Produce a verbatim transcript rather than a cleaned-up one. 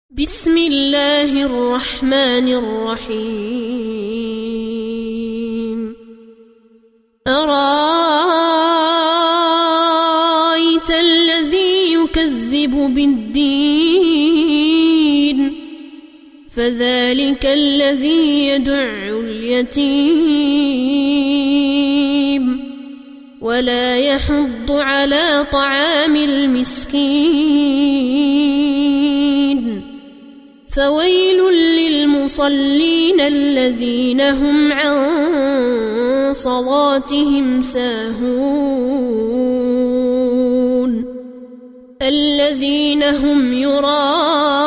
بسم الله الرحمن الرحيم أرأيت الذي يكذب بالدين فذلك الذي يدع اليتيم ولا يحض على طعام المسكين فويل للمصلين الذين هم عن صلاتهم ساهون الذين هم يراءون